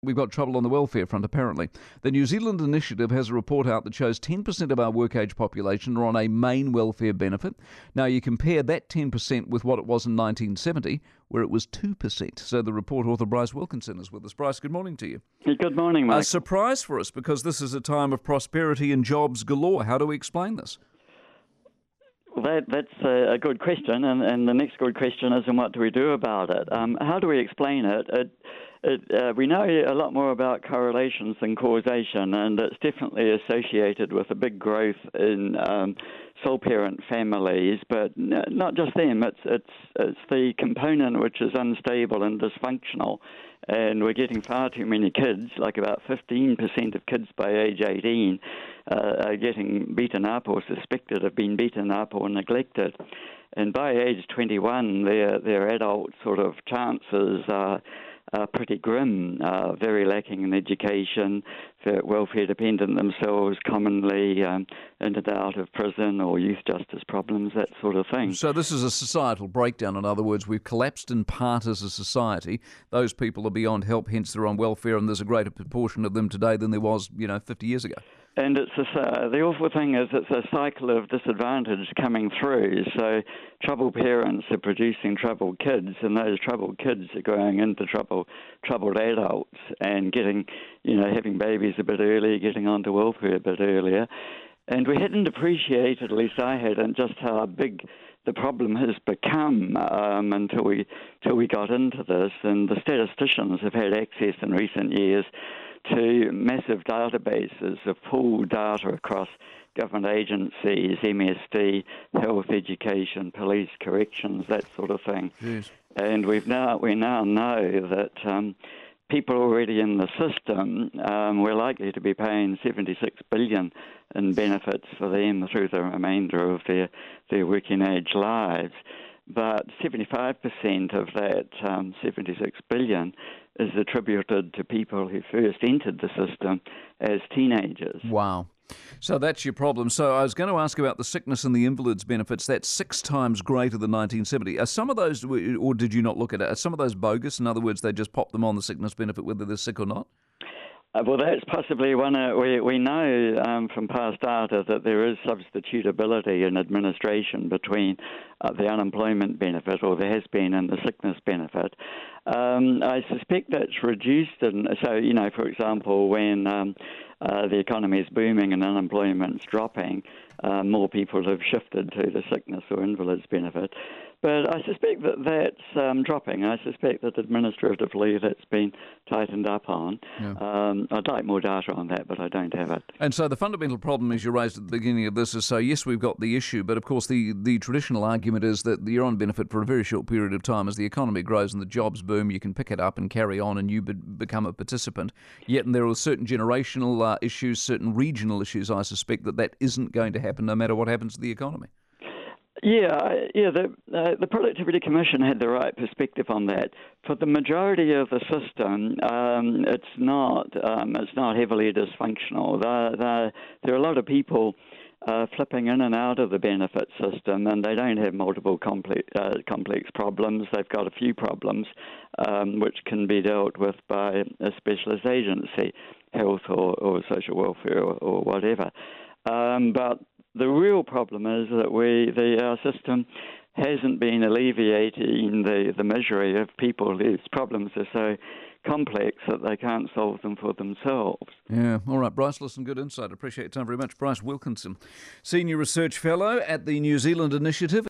we've got trouble on the welfare front, apparently. The New Zealand Initiative has a report out that shows 10% of our work-age population are on a main welfare benefit. Now, you compare that 10% with what it was in 1970, where it was 2%. So the report author Bryce Wilkinson is with us. Bryce, good morning to you. Good morning, Mike. A surprise for us, because this is a time of prosperity and jobs galore. How do we explain this? Well, that's a good question, and the next good question is, and what do we do about it? How do we explain it? We know a lot more about correlations than causation, and it's definitely associated with a big growth in sole parent families, but not just them. It's the component which is unstable and dysfunctional, and we're getting far too many kids. Like about 15% of kids by age 18 are getting beaten up or suspected of being beaten up or neglected, and by age 21, their adult sort of chances are pretty grim, very lacking in education, welfare dependent themselves, commonly in and out of prison or youth justice problems, that sort of thing. So this is a societal breakdown. In other words, we've collapsed in part as a society. Those people are beyond help, hence they're on welfare, and there's a greater proportion of them today than there was, 50 years ago. And the awful thing is it's a cycle of disadvantage coming through. So troubled parents are producing troubled kids, and those troubled kids are going into troubled adults and getting, having babies a bit early, getting onto welfare a bit earlier. And we hadn't appreciated, at least I hadn't, just how big the problem has become until we got into this. And the statisticians have had access in recent years to massive databases of pooled data across government agencies, MSD, health, education, police, corrections, that sort of thing. Yes. And we now know that people already in the system, we're likely to be paying $76 billion in benefits for them through the remainder of their working age lives. But 75% of that $76 billion is attributed to people who first entered the system as teenagers. Wow. So that's your problem. So I was going to ask about the sickness and the invalids benefits. That's 6 times greater than 1970. Are some of those, or did you not look at it, are some of those bogus? In other words, they just pop them on the sickness benefit whether they're sick or not? Well, that's possibly one. We know from past data that there is substitutability in administration between the unemployment benefit, or there has been, and the sickness benefit. I suspect that's reduced. For example, when the economy is booming and unemployment's dropping, more people have shifted to the sickness or invalids benefit. But I suspect that that's dropping. I suspect that administratively that's been tightened up on. Yeah. I'd like more data on that, but I don't have it. And so the fundamental problem, as you raised at the beginning of this, is yes, we've got the issue, but of course the traditional argument is that you're on benefit for a very short period of time. As the economy grows and the jobs boom, you can pick it up and carry on and you become a participant. Yet there are certain generational issues, certain regional issues, I suspect that isn't going to happen no matter what happens to the economy. The Productivity Commission had the right perspective on that. For the majority of the system, it's not heavily dysfunctional. There are a lot of people flipping in and out of the benefit system, and they don't have multiple complex problems. They've got a few problems which can be dealt with by a specialist agency, health or social welfare or whatever. But the real problem is that our system hasn't been alleviating the misery of people whose problems are so complex that they can't solve them for themselves. Yeah, all right, Bryce, listen, good insight. Appreciate your time very much. Bryce Wilkinson, Senior Research Fellow at the New Zealand Initiative.